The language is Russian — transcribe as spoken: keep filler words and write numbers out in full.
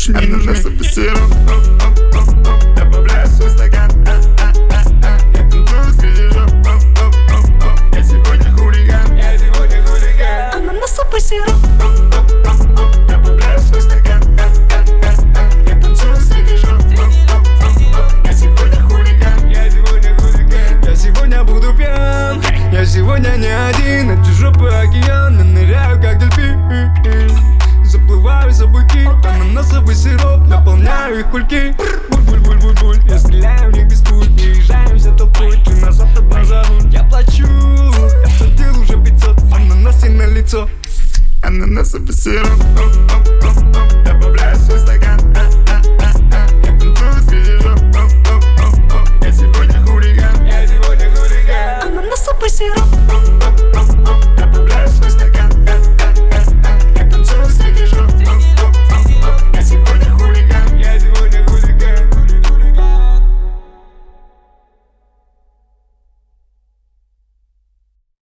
больше не нужны. Сироп, добавляю в свой стакан. Я танцую среди жоп. Я сегодня хулиган. Я сегодня хулиган. Ананасовый сироп. Добавляю в свой стакан. Я танцую среди жоп. Я сегодня хулиган. Я сегодня хулиган. Я сегодня буду пьян. Я сегодня не один. Эти жопы океана, ныряю как дельфин. Заплываю за буки. Ананасовый сироп, наполняю их кульки. Буль-буль-буль-буль-буль. Я стреляю в них без пуль. Приезжаем все толпой, ты назад, одна за руль. Я плачу, я платил уже пятьсот. Ананасы на лицо. Ананасовый сироп. Добавляю в свой стакан. Я танцую среди жоп. Я сегодня хулиган. Я сегодня хулиган. Ананасовый сироп.